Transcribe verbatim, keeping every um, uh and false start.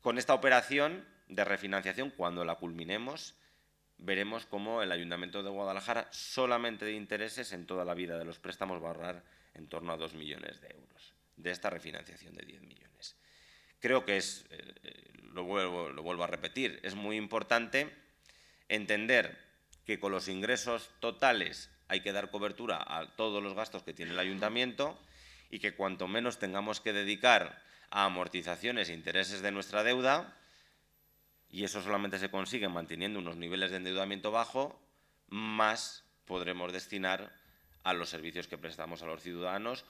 Con esta operación de refinanciación, cuando la culminemos, veremos cómo el Ayuntamiento de Guadalajara, solamente de intereses en toda la vida de los préstamos, va a ahorrar en torno a dos millones de euros de esta refinanciación de diez millones. Creo que es, eh, lo, vuelvo, lo vuelvo a repetir, es muy importante entender que con los ingresos totales hay que dar cobertura a todos los gastos que tiene el Ayuntamiento y que cuanto menos tengamos que dedicar a amortizaciones e intereses de nuestra deuda, y eso solamente se consigue manteniendo unos niveles de endeudamiento bajo, más podremos destinar a los servicios que prestamos a los ciudadanos